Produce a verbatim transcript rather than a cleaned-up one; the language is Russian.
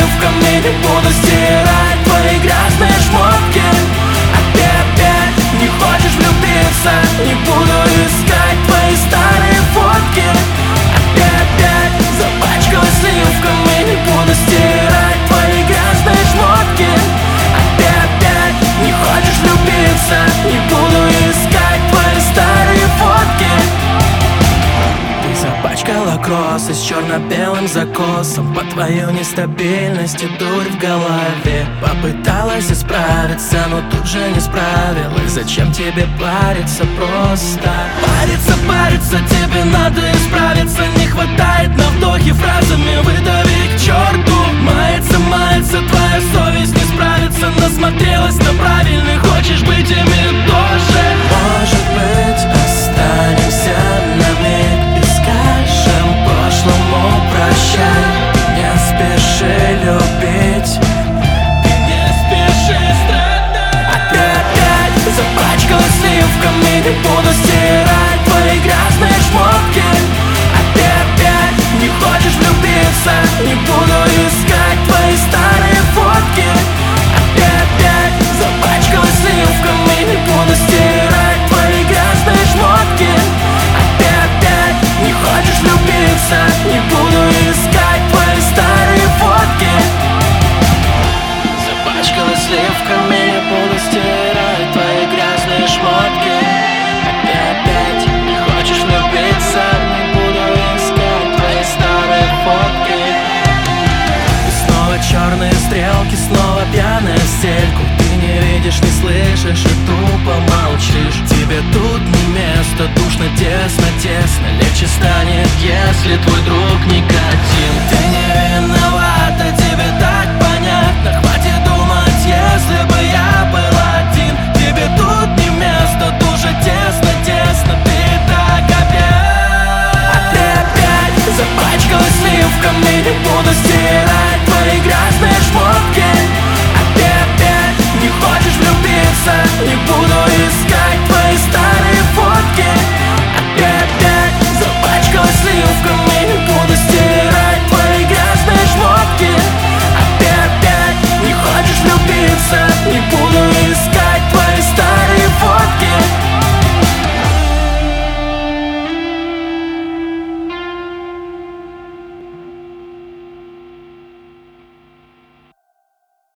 сливками не буду стирать твои грязные шмотки. А ты опять не хочешь влюбиться, не буду искать твои старые фотки. А ты опять запачкалась сливками, не буду стирать твои грязные шмотки. А ты опять не хочешь влюбиться, не буду искать твои старые фотки. Ты запачкала кроссы с черно-белым закосом. По твою нестабильность и дурь в голове попыталась исправиться, но тут же не справилась. Зачем тебе париться просто? Париться, париться, тебе надо исправиться. Не хватает на вдохе фразами выдави к черту. Мается, мается, твоя совесть не справится. Насмотрелась на правильных, хочешь быть ими тоже. Может быть, останемся на миг и скажем прошлому прощай. Не спеши любить, ты не спеши страдать. А ты опять запачкалась сливками, не буду стирать твои грязные шмотки. А ты опять не хочешь влюбиться, не буду искать твои старые фотки. А ты опять запачкалась сливками, не буду стирать твои грязные шмотки. А ты опять не хочешь влюбиться, не буду искать твои старые фотки. Запачкалась сливками, не буду стирать твои грязные шмотки. А ты опять не хочешь влюбиться, не буду искать твои старые фотки. И снова черные стрелки, снова пьяная в стельку. Ты не видишь, не слышишь и тупо молчишь. Тебе тут не место, душно, тесно, тесно. Легче станет, если твой друг никотин. Ты не виноват.